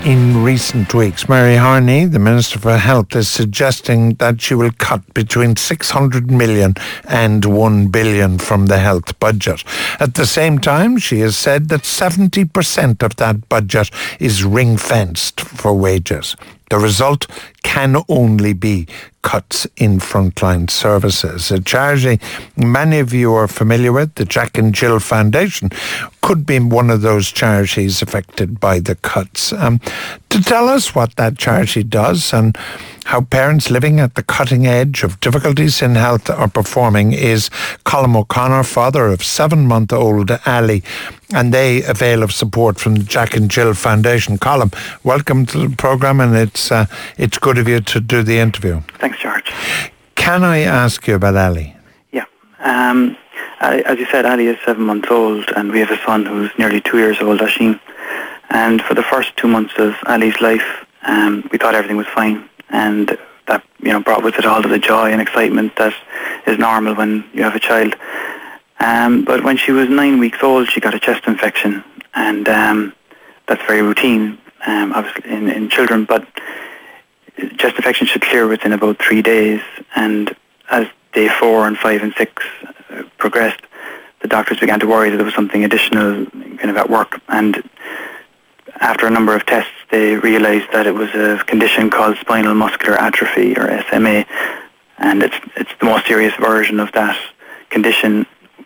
In recent weeks, Mary Harney, the Minister for Health, is suggesting that she will cut between 600 million and 1 billion from the health budget. At the same time, she has said that 70% of that budget is ring-fenced for wages. The result can only be cuts in frontline services. A charity many of you are familiar with, the Jack and Jill Foundation, could be one of those charities affected by the cuts. To tell us what that charity does and how parents living at the cutting edge of difficulties in health are performing is Colm O'Connor, father of 7-month-old Ali, and they avail of support from the Jack and Jill Foundation. Colm, welcome to the programme, and it's good of you to do the interview. Thanks, George. Can I ask you about Ali? Yeah. As you said, Ali is 7 months old, and we have a son who's nearly 2 years old, Oisín. And for the first 2 months of Ali's life, we thought everything was fine. And that, brought with it all of the joy and excitement that is normal when you have a child. But when she was 9 weeks old, she got a chest infection, and that's very routine, obviously, in children. But chest infection should clear within about 3 days. And as day 4 and 5 and 6 progressed, the doctors began to worry that there was something additional kind of at work. And after a number of tests, they realised that it was a condition called spinal muscular atrophy, or SMA, and it's the most serious version of that condition.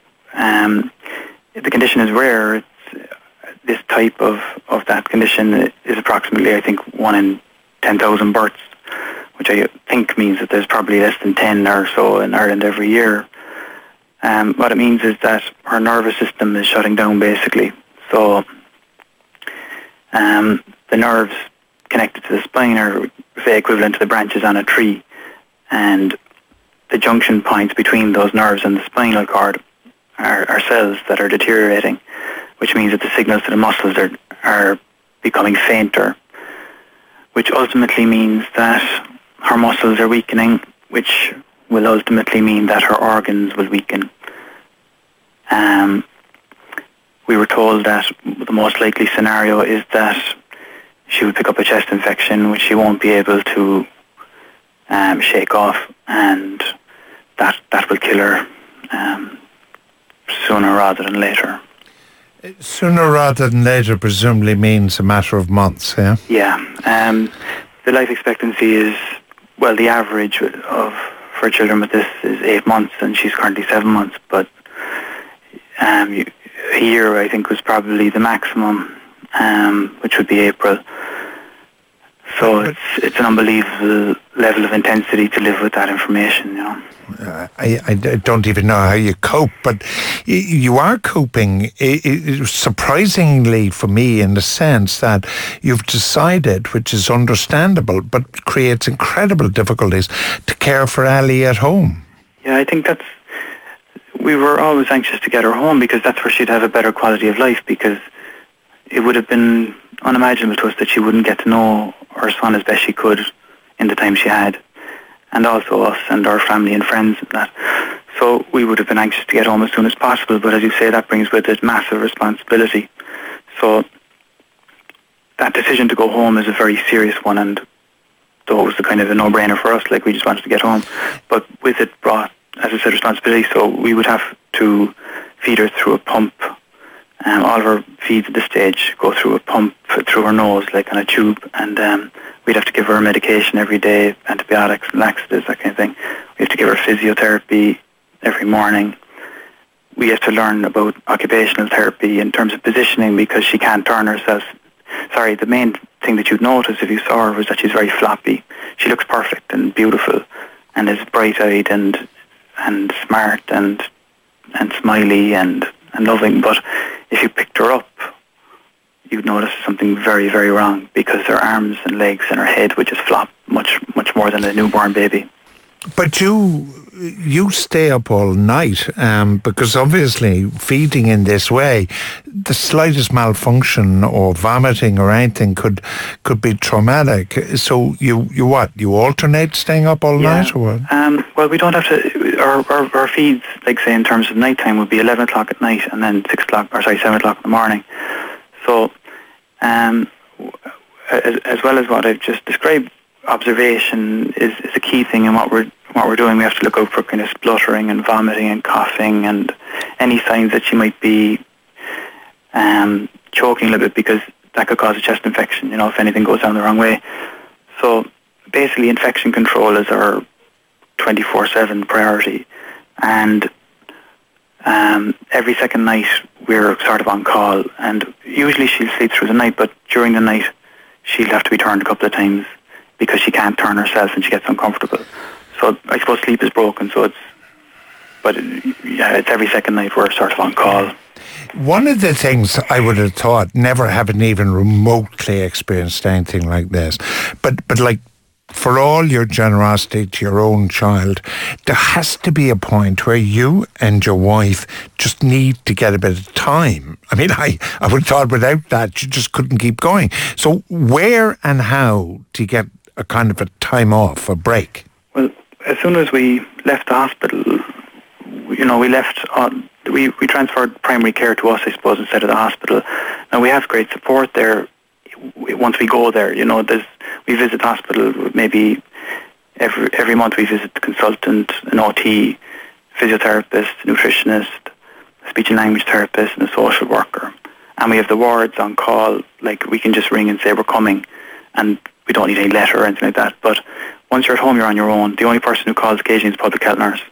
The condition is rare. This type of that condition is approximately, I think, 1 in 10,000 births, which I think means that there's probably less than 10 or so in Ireland every year. What it means is that her nervous system is shutting down, basically. So the nerves connected to the spine are, say, equivalent to the branches on a tree, and the junction points between those nerves and the spinal cord are cells that are deteriorating, which means that the signals to the muscles are becoming fainter, which ultimately means that her muscles are weakening, which will ultimately mean that her organs will weaken. We were told that the most likely scenario is that she will pick up a chest infection, which she won't be able to shake off, and that will kill her sooner rather than later. Sooner rather than later presumably means a matter of months, yeah? Yeah. The life expectancy is, well, the average for children with this is 8 months, and she's currently 7 months, but a year, I think, was probably the maximum, which would be April. So it's an unbelievable level of intensity to live with that information, I don't even know how you cope, but you are coping, surprisingly for me, in the sense that you've decided, which is understandable, but creates incredible difficulties, to care for Ali at home. Yeah, I think we were always anxious to get her home because that's where she'd have a better quality of life, because it would have been unimaginable to us that she wouldn't get to know her son as best she could in the time she had, and also us and our family and friends and that. So we would have been anxious to get home as soon as possible, but as you say, that brings with it massive responsibility. So that decision to go home is a very serious one, and though it was a kind of a no-brainer for us, like we just wanted to get home, but with it brought, as I said, responsibility. So we would have to feed her through a pump. All of her feeds at this stage go through a pump through her nose, like on a tube, and we'd have to give her medication every day, antibiotics, laxatives, that kind of thing. We have to give her physiotherapy every morning. We have to learn about occupational therapy in terms of positioning, because she can't turn herself. Sorry, the main thing that you'd notice if you saw her was that she's very floppy. She looks perfect and beautiful and is bright-eyed and smart and smiley and loving, but if you picked her up, you'd notice something very, very wrong, because her arms and legs and her head would just flop much more than a newborn baby. But you stay up all night, because obviously feeding in this way, the slightest malfunction or vomiting or anything could be traumatic. So you alternate staying up all night, or what? Well, we don't have to. Our feeds, like say in terms of nighttime, would be 11 o'clock at night and then 7 o'clock in the morning. So as well as what I've just described, observation is a key thing in what we're doing. We have to look out for kind of spluttering and vomiting and coughing and any signs that she might be choking a little bit, because that could cause a chest infection, if anything goes down the wrong way. So basically infection control is our 24/7 priority, and every second night we're sort of on call, and usually she'll sleep through the night, but during the night she'll have to be turned a couple of times because she can't turn herself and she gets uncomfortable. So I suppose sleep is broken, so it's every second night we're sort of on call. One of the things I would have thought, never having even remotely experienced anything like this, but like, for all your generosity to your own child, there has to be a point where you and your wife just need to get a bit of time. I mean, I would have thought without that you just couldn't keep going. So where and how do you get a kind of a time off, a break? Well, as soon as we left the hospital, we transferred primary care to us, I suppose, instead of the hospital. Now, we have great support there. Once we go there, we visit the hospital maybe every month. We visit the consultant, an OT, physiotherapist, nutritionist, a speech and language therapist, and a social worker. And we have the wards on call. Like, we can just ring and say we're coming, and we don't need any letter or anything like that. But once you're at home, you're on your own. The only person who calls occasionally is the public health nurse,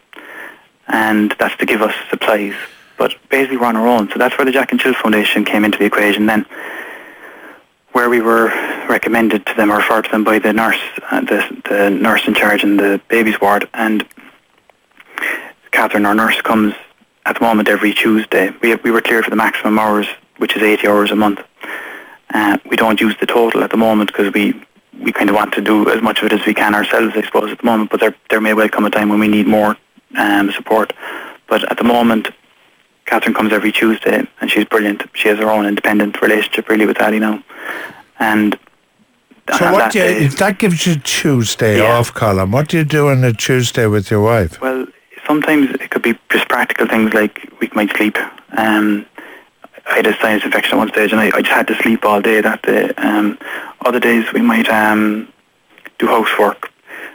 and that's to give us supplies. But basically, we're on our own. So that's where the Jack and Jill Foundation came into the equation then, where we were recommended to them or referred to them by the nurse, the nurse in charge in the babies ward. And Catherine, our nurse, comes at the moment every Tuesday. We were cleared for the maximum hours, which is 80 hours a month. We don't use the total at the moment because we kind of want to do as much of it as we can ourselves, I suppose, at the moment. But there may well come a time when we need more support. But at the moment, Catherine comes every Tuesday, and she's brilliant. She has her own independent relationship really with Ali now. And so if that gives you Tuesday off, Colin, what do you do on a Tuesday with your wife? Well, sometimes it could be just practical things like we might sleep. I had a sinus infection at one stage, and I just had to sleep all day that day. Other days we might do housework.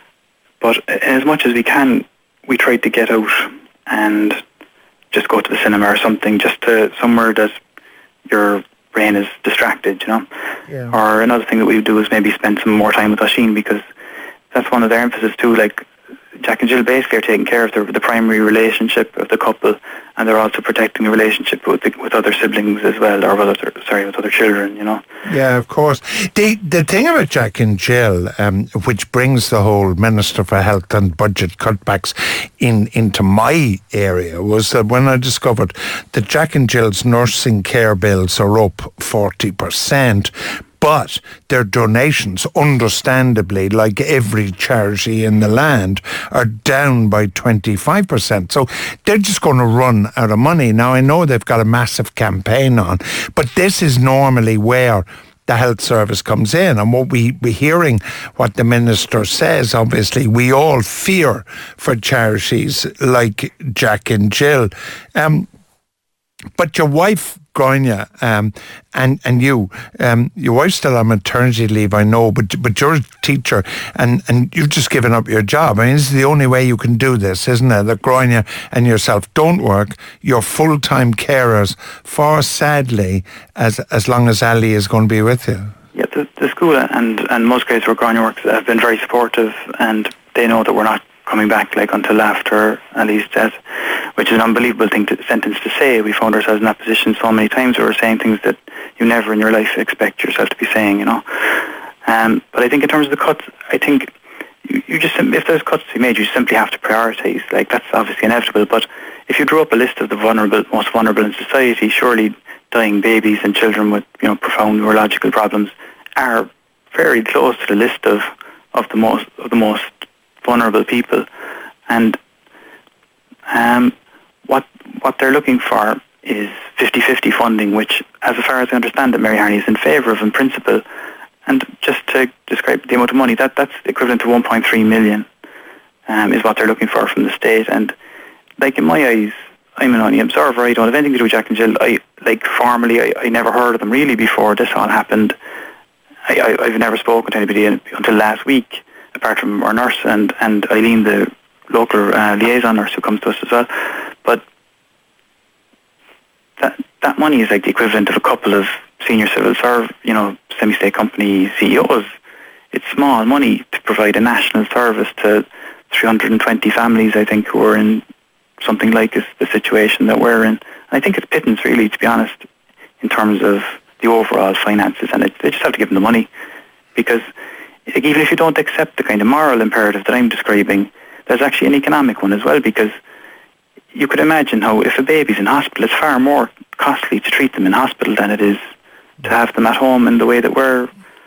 But as much as we can, we try to get out and just go to the cinema or something, just to somewhere that your brain is distracted, Yeah. Or another thing that we do is maybe spend some more time with Oisín, because that's one of their emphasis too. Like, Jack and Jill basically are taking care of the primary relationship of the couple, and they're also protecting the relationship with other siblings as well, or with other children, Yeah, of course. The thing about Jack and Jill, which brings the whole Minister for Health and budget cutbacks into my area, was that when I discovered that Jack and Jill's nursing care bills are up 40%, but their donations, understandably, like every charity in the land, are down by 25%. So they're just going to run out of money. Now, I know they've got a massive campaign on, but this is normally where the health service comes in. And what we're hearing, what the minister says, obviously, we all fear for charities like Jack and Jill. But your wife, Gráinne, and you, your wife's still on maternity leave, I know, but you're a teacher and you've just given up your job. I mean, this is the only way you can do this, isn't it? That Gráinne and yourself don't work. You're full-time carers for, sadly, as long as Ali is going to be with you. Yeah, the school and most places where Gráinne works have been very supportive, and they know that we're not coming back until after Ali's death, which is an unbelievable sentence to say. We found ourselves in that position so many times where we're saying things that you never in your life expect yourself to be saying, But I think in terms of the cuts, I think you just, if there's cuts to be made, you simply have to prioritise. That's obviously inevitable, but if you drew up a list of the most vulnerable in society, surely dying babies and children with profound neurological problems are very close to the list of the most vulnerable people. And what they're looking for is 50-50 funding, which, as far as I understand it, Mary Harney is in favour of in principle. And just to describe the amount of money, that's equivalent to 1.3 million is what they're looking for from the state. And in my eyes, I'm an only observer. I don't have anything to do with Jack and Jill. Formally, I never heard of them really before this all happened. I've never spoken to anybody until last week, apart from our nurse and Eileen, the local liaison nurse who comes to us as well. But that money is like the equivalent of a couple of senior civil semi-state company CEOs. It's small money to provide a national service to 320 families, I think, who are in something like the situation that we're in. I think it's pittance, really, to be honest, in terms of the overall finances, and they just have to give them the money, because even if you don't accept the kind of moral imperative that I'm describing, there's actually an economic one as well, because you could imagine how if a baby's in hospital, it's far more costly to treat them in hospital than it is to have them at home in the way that we're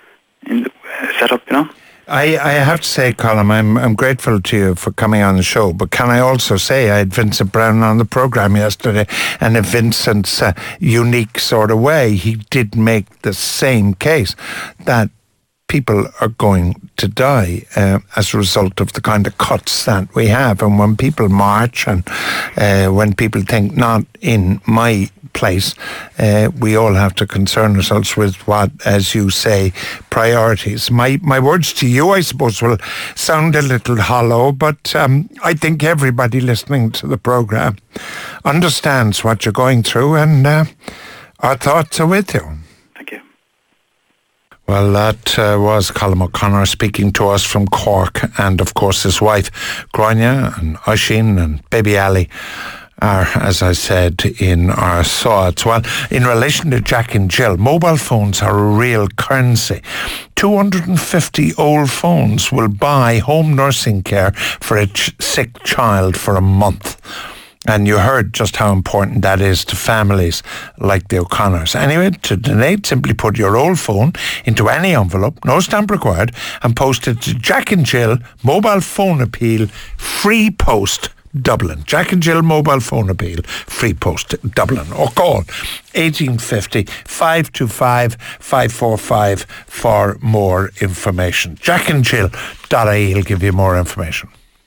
set up, I have to say, Colm, I'm grateful to you for coming on the show, but can I also say I had Vincent Brown on the programme yesterday, and in Vincent's unique sort of way, he did make the same case that people are going to die as a result of the kind of cuts that we have. And when people march and when people think not in my place, we all have to concern ourselves with what, as you say, priorities. My words to you, I suppose, will sound a little hollow, but I think everybody listening to the programme understands what you're going through, and our thoughts are with you. Thank you. Well, that was Colm O'Connor speaking to us from Cork, and of course his wife Grania and Oisín and baby Ali are, as I said, in our thoughts. Well, in relation to Jack and Jill, mobile phones are a real currency. 250 old phones will buy home nursing care for a sick child for a month. And you heard just how important that is to families like the O'Connors. Anyway, to donate, simply put your old phone into any envelope, no stamp required, and post it to Jack and Jill Mobile Phone Appeal, Free Post, Dublin. Jack and Jill Mobile Phone Appeal, Free Post, Dublin. Or call 1850 525 545 for more information. jackandjill.ie will give you more information.